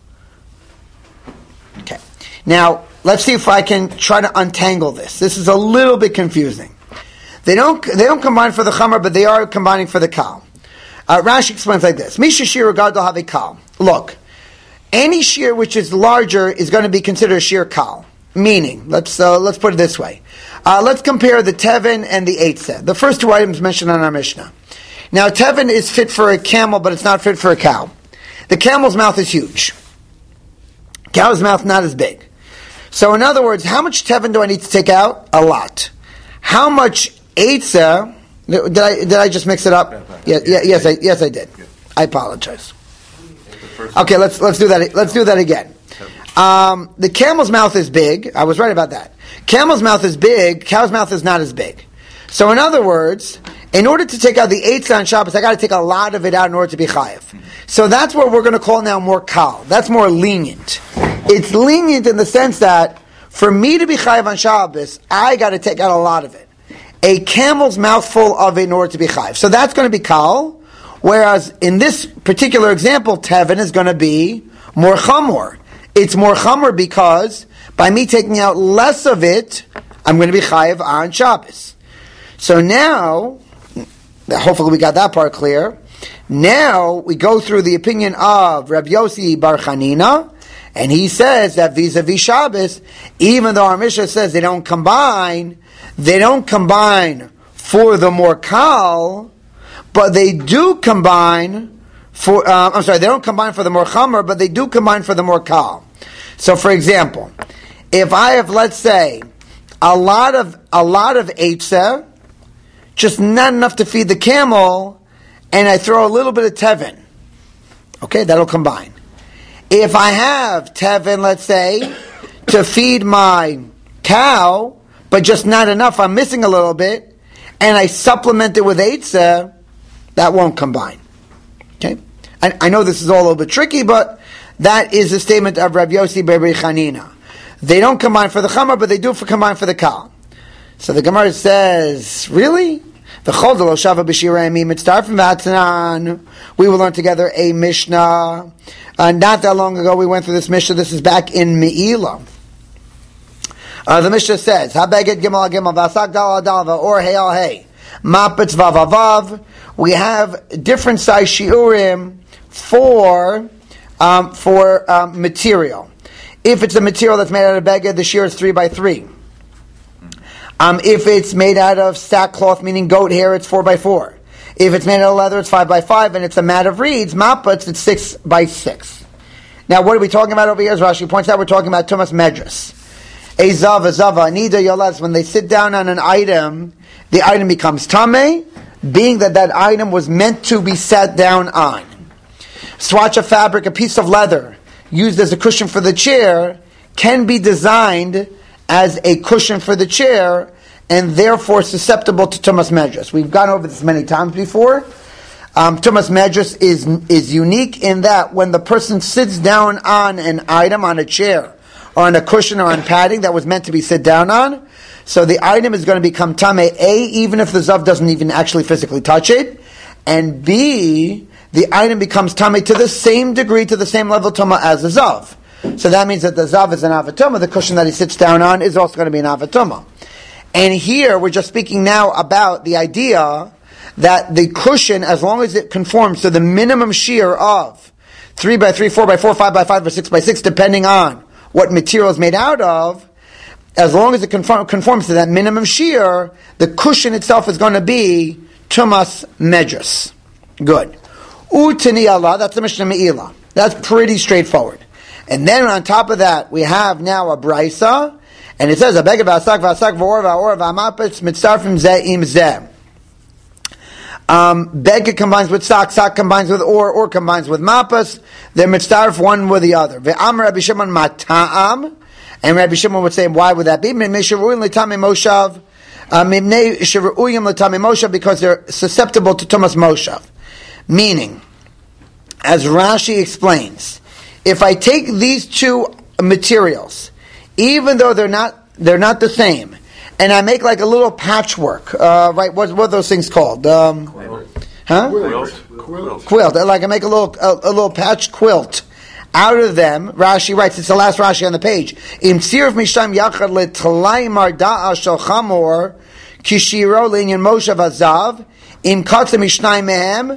[SPEAKER 1] Okay, now let's see if I can try to untangle this. This is a little bit confusing. They don't they don't combine for the chamer, but they are combining for the kal. Uh, Rashi explains like this: Misha shir gadol have a kal. Look, any shear which is larger is going to be considered a shear kal. Meaning, let's uh, let's put it this way. Uh, let's compare the tevin and the eitzah. The first two items mentioned on our Mishnah. Now, tevin is fit for a camel, but it's not fit for a cow. The camel's mouth is huge. Cow's mouth not as big. So, in other words, how much tevin do I need to take out? A lot. How much eitzah? Did I did I just mix it up? Yeah, yeah, yes, I, yes, I did. I apologize. Okay, let's let's do that. Let's do that again. Um, the camel's mouth is big. I was right about that. Camel's mouth is big. Cow's mouth is not as big. So, in other words, in order to take out the eitzah on Shabbos, I got to take a lot of it out in order to be chayiv. So that's what we're going to call now more kal. That's more lenient. It's lenient in the sense that for me to be chayiv on Shabbos, I got to take out a lot of it. A camel's mouthful of it in order to be chayiv. So that's going to be kal. Whereas in this particular example, tevin is going to be more chamor. It's more chamor because by me taking out less of it, I'm going to be chayiv on Shabbos. So now, hopefully we got that part clear. Now we go through the opinion of Rabbi Yossi Bar Chanina, and he says that vis-a-vis Shabbos, even though our Mishnah says they don't combine, they don't combine for the more kal, but they do combine for, uh, I'm sorry, they don't combine for the more chamer, but they do combine for the more kal. So for example, if I have, let's say, a lot of a lot of eitzah, just not enough to feed the camel, and I throw a little bit of tevin. Okay, that'll combine. If I have tevin, let's say, to feed my cow, but just not enough, I'm missing a little bit, and I supplement it with eitzah, that won't combine. Okay, I, I know this is all a little bit tricky, but that is a statement of Rav Yossi Bar Chanina. They don't combine for the chamar, but they do for combine for the kal. So the Gemara says, really? We will learn together a Mishnah. Uh, not that long ago we went through this Mishnah. This is back in Me'ilah. Uh, the Mishnah says, Habeged Gimel Gimel Vasak Dal Dalva or Hey Al Hey Mapetz Vav Vav. We have different size shiurim for um, for um, material. If it's a material that's made out of beged, the shear is three by three. Um, if it's made out of sackcloth, meaning goat hair, it's four by four. If it's made out of leather, it's five by five, and it's a mat of reeds, maputz, it's six by six. Now, what are we talking about over here? As Rashi points out, we're talking about tumas medras. A zava, zava, nida yolas. When they sit down on an item, the item becomes tameh, being that that item was meant to be sat down on. Swatch of fabric, a piece of leather, used as a cushion for the chair, can be designed as a cushion for the chair, and therefore susceptible to tumas medras. We've gone over this many times before. Um, tumas medras is is unique in that when the person sits down on an item, on a chair, or on a cushion, or on padding that was meant to be sit down on, so the item is going to become tameh, A, even if the zav doesn't even actually physically touch it, and B, the item becomes tameh to the same degree, to the same level tuma as the zav. So that means that the zav is an avatuma, the cushion that he sits down on is also going to be an avatuma. And here we're just speaking now about the idea that the cushion, as long as it conforms to the minimum shear of three by three, four by four, five by five, or six by six, depending on what material is made out of, as long as it conform, conforms to that minimum shear, the cushion itself is going to be tumas medras. Good. Utani Allah, that's the Mishnah Me'ilah. That's pretty straightforward. And then on top of that, we have now a brisa, and it says, "Abeged v'asak v'asak v'or v'or v'amapetz mitzarfim zeh im zeh." Um, Beged combines with sak, sak combines with or, or combines with mapas. They're mitzarf one with the other. Ve'am Rabbi Shimon mata'am, and Rabbi Shimon would say, why would that be? Mimnei sheru'im l'tamei moshav, mimnei sheru'im l'tamei moshav, because they're susceptible to tumas moshav. Meaning, as Rashi explains, if I take these two materials, even though they're not they're not the same, and I make like a little patchwork, uh, right? What, what are those things called? Um,
[SPEAKER 2] Quilt.
[SPEAKER 1] Huh?
[SPEAKER 2] Quilt. Quilt.
[SPEAKER 1] Quilt. Like I make a little a, a little patch quilt out of them. Rashi writes, it's the last Rashi on the page. Im tziruf misham yachad le'tlai marda'a shel chamor kishiro le'inyan moshav azav im katza mishnai mehem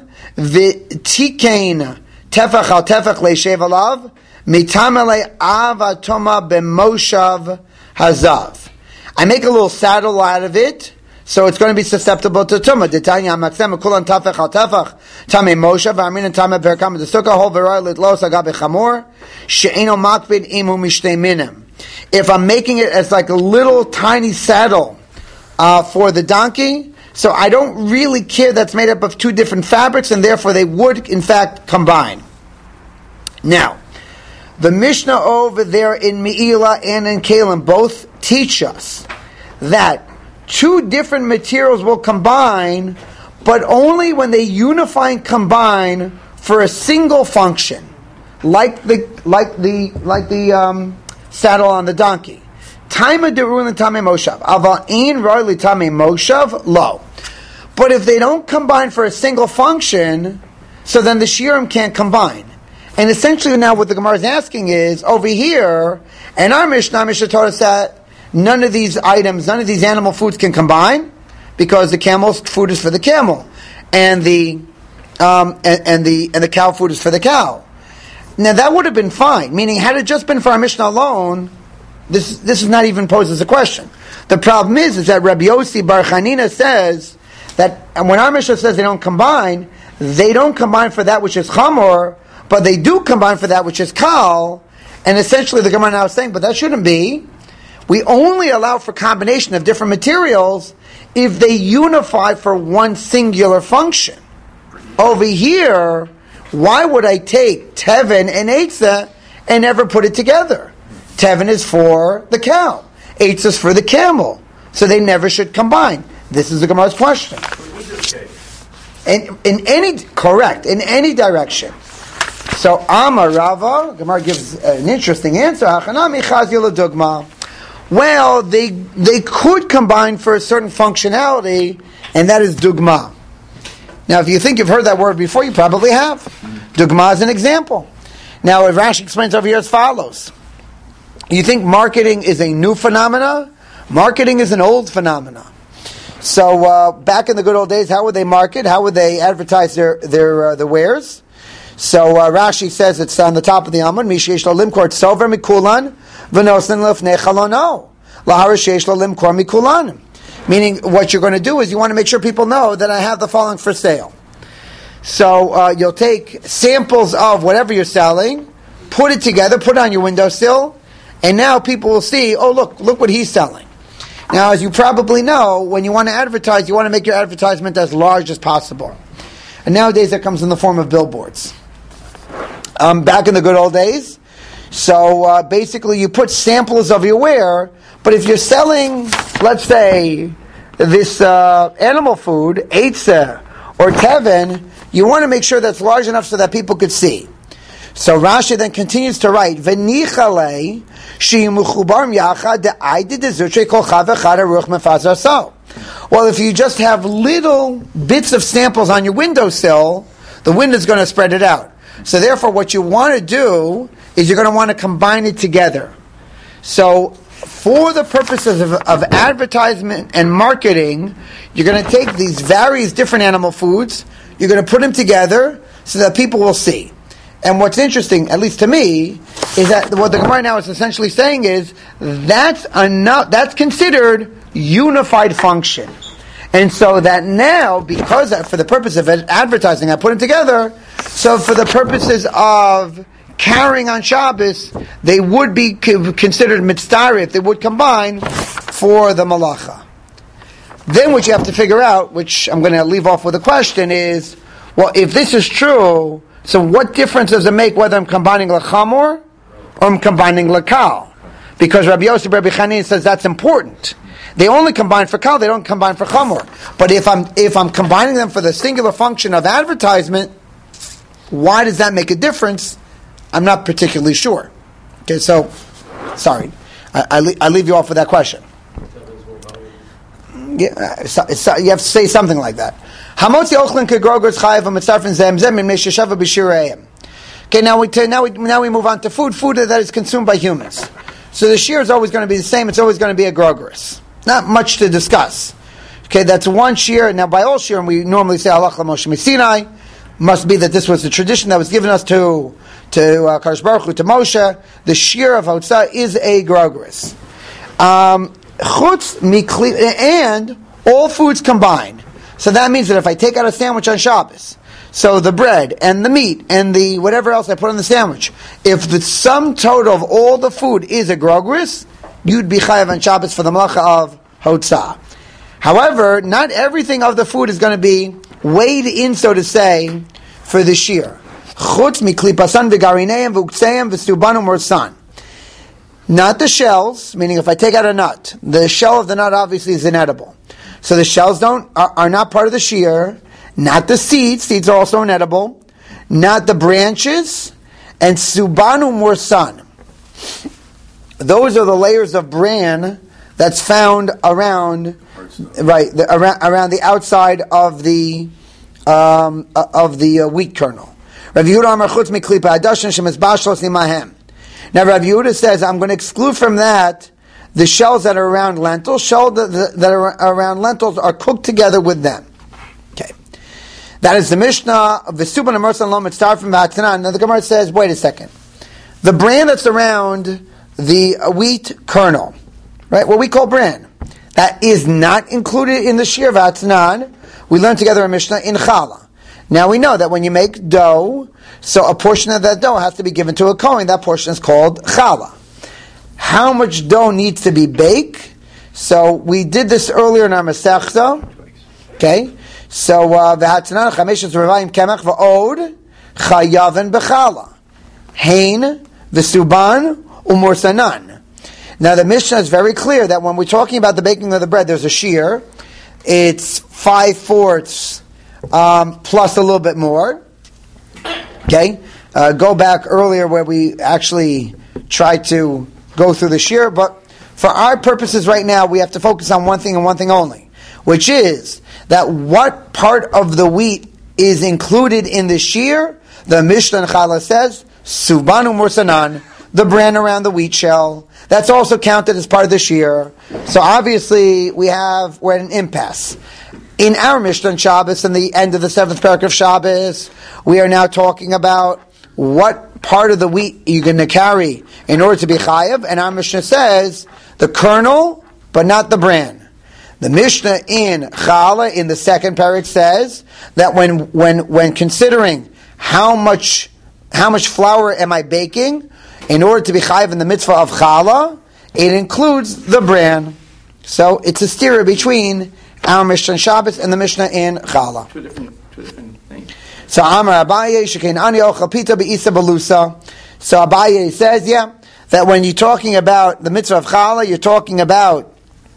[SPEAKER 1] v'tikein tefach al tefach le'shev alav mitamele avatoma b'moshav hazav. I make a little saddle out of it, so it's going to be susceptible to tumah. Detanya amaksem kulan tefach al tefach tamei moshav v'amin tamei berkam desukah hol v'roy litlos agabe chamor she'eno makbid imu mishtei minim. If I'm making it as like a little tiny saddle uh, for the donkey, so I don't really care that's made up of two different fabrics, and therefore they would, in fact, combine. Now, the Mishnah over there in Me'ilah and in Kalim both teach us that two different materials will combine, but only when they unify and combine for a single function, like the like the like the um, saddle on the donkey. Taima derun l'tamei moshav, aval ein roy l'tamei moshav lo. But if they don't combine for a single function, so then the shiurim can't combine. And essentially now what the Gemara is asking is, over here, and our Mishnah, Mishnah Torah said, none of these items, none of these animal foods can combine, because the camel's food is for the camel, and the um, and, and the and the cow food is for the cow. Now that would have been fine, meaning had it just been for our Mishnah alone, this this is not even posed as a question. The problem is, is that Rabbi Yossi Bar Chanina says that, and when our Mishnah says they don't combine, they don't combine for that which is chamor, but they do combine for that which is kal, and essentially the Gemara now is saying, but that shouldn't be. We only allow for combination of different materials if they unify for one singular function. Over here, why would I take Teven and Eitzah and never put it together? Teven is for the cow. Eitzah is for the camel. So they never should combine. This is the Gemara's question. In, in any, correct, in any direction. So Amar Rava, Gemara gives an interesting answer. Hachanami chazil dugma. Well, they they could combine for a certain functionality, and that is dugma. Now, if you think you've heard that word before, you probably have. Dugma is an example. Now, what Rashi explains over here as follows. You think marketing is a new phenomena? Marketing is an old phenomena. So, uh, back in the good old days, how would they market? How would they advertise their their uh, the wares? So uh, Rashi says it's on the top of the Amud. Mishesh lo limkor tzover mikulan v'nosen lefnei chalono lahar shesh lo limkor mikulan. Meaning, what you're going to do is you want to make sure people know that I have the following for sale. So uh, you'll take samples of whatever you're selling, put it together, put it on your windowsill, and now people will see, oh look, look what he's selling. Now, as you probably know, when you want to advertise, you want to make your advertisement as large as possible. And nowadays that comes in the form of billboards. Um, back in the good old days, so uh, basically you put samples of your ware, but if you're selling, let's say, this uh, animal food, Eitzah or Teven, you want to make sure that's large enough so that people could see. So Rashi then continues to write, V'nichale she'imuchubar yachad de'aydid dezutre kol chav echad aruch mefazar so. Well, if you just have little bits of samples on your windowsill, the wind is going to spread it out. So therefore, what you want to do is you're going to want to combine it together. So for the purposes of, of advertisement and marketing, you're going to take these various different animal foods, you're going to put them together so that people will see. And what's interesting, at least to me, is that what the Gemara now is essentially saying is that's enough, that's considered unified function. And so that now, because for the purpose of advertising, I put them together, so for the purposes of carrying on Shabbos, they would be considered mitzdarif, they would combine for the malacha. Then what you have to figure out, which I'm going to leave off with a question, is, well, if this is true, so what difference does it make whether I'm combining lechamor or I'm combining lekal? Because Rabbi Yosef Rabbi Chanin says that's important. They only combine for kal, they don't combine for chamor. But if I'm if I'm combining them for the singular function of advertisement, why does that make a difference? I'm not particularly sure. Okay, so, sorry. I, I, I leave you off with that question. Yeah, so, so you have to say something like that. Okay, now we t- now we now we move on to food. Food that is consumed by humans. So the shear is always going to be the same. It's always going to be a grogeris. Not much to discuss. Okay, that's one shear. Now, by all shear, we normally say halach l'Moshe Sinai. Must be that this was the tradition that was given us to to uh, Kadosh Baruch Hu, to Moshe. The shear of Hotzah is a grogeris. Um, chutz mikli, and all foods combined. So that means that if I take out a sandwich on Shabbos, so the bread and the meat and the whatever else I put on the sandwich, if the sum total of all the food is a grogeris, you'd be chayav on Shabbos for the malacha of Hotzah. However, not everything of the food is going to be weighed in, so to say, for the shear. Chutz miklipasan v'garineim v'uktseim v'stubanum morsan. Not the shells, meaning if I take out a nut, the shell of the nut obviously is inedible. So the shells don't are, are not part of the shear. Not the seeds, seeds are also inedible. Not the branches, and subanu morsan. Those are the layers of bran that's found around, right, the, around, around the outside of the um, uh, of the uh, wheat kernel. Rav Yehuda Amar chutz miklipa adashin shemizbashlos nimahem. Now Rav Yehuda says, I'm going to exclude from that the shells that are around lentils. Shells that, that are around lentils are cooked together with them. Okay, that is the Mishnah of the Suban Amersan Lo Mitzar from Vatzanan. Now the Gemara says, wait a second, the bran that's around the wheat kernel, right? What we call bran, that is not included in the Shir Vatzanan. We learned together a Mishnah in Challah. Now we know that when you make dough, so a portion of that dough has to be given to a Kohen. That portion is called Challah. how much dough needs to be baked. So we did this earlier in our Masechta. Okay, so v'hatzanan chameshes revayim kemach v'od chayaven b'chala hein v'suban umorsanan. Now the Mishnah is very clear that when we're talking about the baking of the bread, there's a shear. It's five fourths um, plus a little bit more. Okay, uh, go back earlier where we actually tried to go through the shear, but for our purposes right now, we have to focus on one thing and one thing only, which is that what part of the wheat is included in the shear. The Mishnah in Chala says, Subanu Mursanan, the bran around the wheat shell. That's also counted as part of the shear. So obviously, we have, we're at an impasse. In our Mishnah on Shabbos, in the end of the seventh parak of Shabbos, we are now talking about what part of the wheat you're going to carry in order to be chayav. And our Mishnah says, the kernel, but not the bran. The Mishnah in Chala, in the second parak, says that when when when considering how much how much flour am I baking in order to be chayav in the mitzvah of Chala, it includes the bran. So it's a stira between our Mishnah in Shabbos and the Mishnah in Chala.
[SPEAKER 4] Two different, two different things.
[SPEAKER 1] So Amar Abaye Shekein Ani Ochel Pita Beisa Belusa. So Abaye says, yeah, that when you're talking about the mitzvah of Chala, you're talking about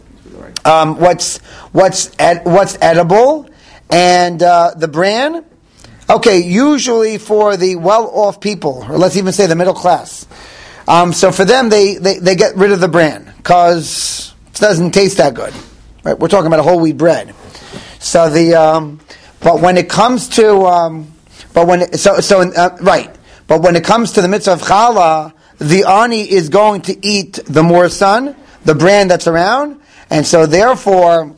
[SPEAKER 1] um, what's what's ed, what's edible and uh, the bran. Okay, usually for the well-off people, or let's even say the middle class. Um, so for them, they, they, they get rid of the bran because it doesn't taste that good. Right? We're talking about a whole wheat bread. So the um, but when it comes to um, but when it, so so uh, right, but when it comes to the mitzvah of Chala, the ani is going to eat the morsan, the bran that's around, and so therefore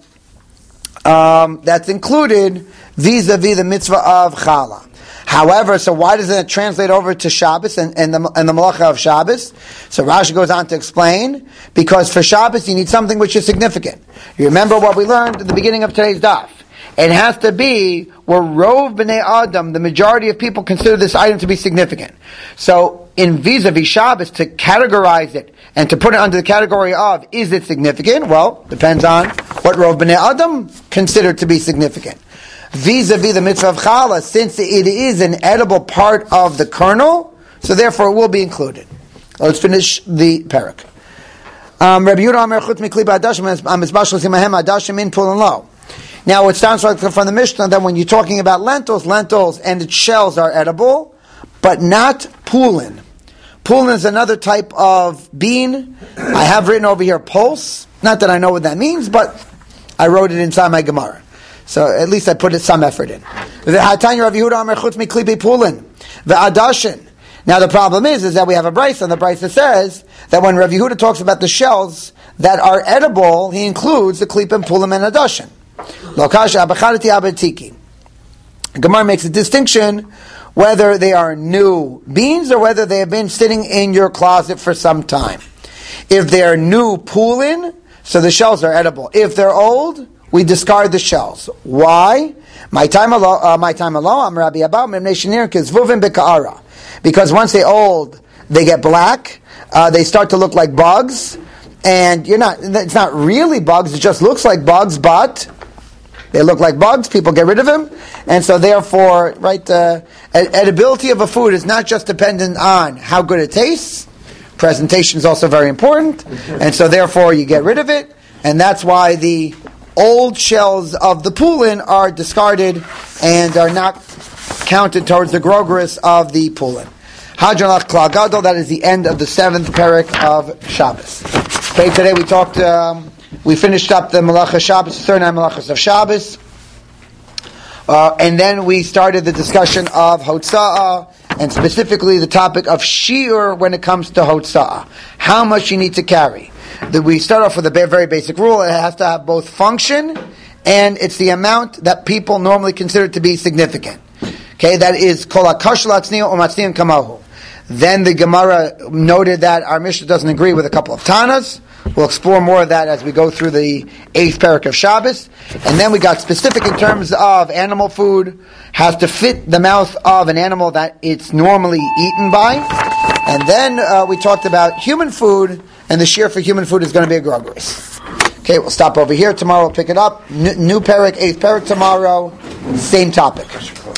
[SPEAKER 1] um, that's included vis-a-vis the mitzvah of Chala. However, so why doesn't it translate over to Shabbos and, and, the, and the malacha of Shabbos? So Rashi goes on to explain, because for Shabbos you need something which is significant. You remember what we learned at the beginning of today's daf. It has to be where Rov B'nai Adam, the majority of people, consider this item to be significant. So in vis-a-vis Shabbos, to categorize it and to put it under the category of, is it significant? Well, depends on what Rov B'nai Adam considered to be significant. Vis-a-vis the mitzvah of Chala, since it is an edible part of the kernel, so therefore it will be included. Let's finish the parak. Um, Rabbi Yehuda Amar Chutz Mikli Ba'adashim Amizbash L'Zimahem Adashim in Pul and Lo. Now it sounds like from the Mishnah that when you're talking about lentils, lentils and its shells are edible, but not pulin. Pulin is another type of bean. I have written over here pulse. Not that I know what that means, but I wrote it inside my Gemara. So at least I put some effort in. The Hatanya Rav Yehuda Amar Chutz Mikli Pulin. The Adashin. Now the problem is, is that we have a brayso, and the brayso says that when Rav Yehuda talks about the shells that are edible, he includes the klipim, pulim, and adashin. Lokasha abacharati abatiki. Gemara makes a distinction whether they are new beans or whether they have been sitting in your closet for some time. If they are new pulin, so the shells are edible. If they're old, we discard the shells. Why? My time alone, my time alone. I'm Rabbi Abba Memnei Shinir Kizvuvim Bekaara. Because once they're old, they get black. Uh, they start to look like bugs, and you're not. It's not really bugs. It just looks like bugs, but they look like bugs. People get rid of them, and so therefore, right, uh, edibility of a food is not just dependent on how good it tastes. Presentation is also very important, and so therefore you get rid of it, and that's why the old shells of the pulin are discarded and are not counted towards the grogeris of the pulin. Hadranach Klal Gadol, that is the end of the seventh parak of Shabbos. Okay, today we talked, um, we finished up the Malacha Shabbos, the thirty-nine Malachas of Shabbos, uh, and then we started the discussion of Hotza'ah, and specifically the topic of Shiur when it comes to Hotza'ah. How much you need to carry. The, we start off with a very basic rule. It has to have both function, and it's the amount that people normally consider to be significant. Okay, that is kol hakash latzniya or matzniyan kamahu. Then the Gemara noted that our Mishnah doesn't agree with a couple of Tanas. We'll explore more of that as we go through the eighth parak of Shabbos. And then we got specific in terms of animal food, has to fit the mouth of an animal that it's normally eaten by. And then uh, we talked about human food, and the shear for human food is going to be a grogeris. Okay, we'll stop over here. Tomorrow we'll pick it up. N- new parak, eighth parak tomorrow. Same topic.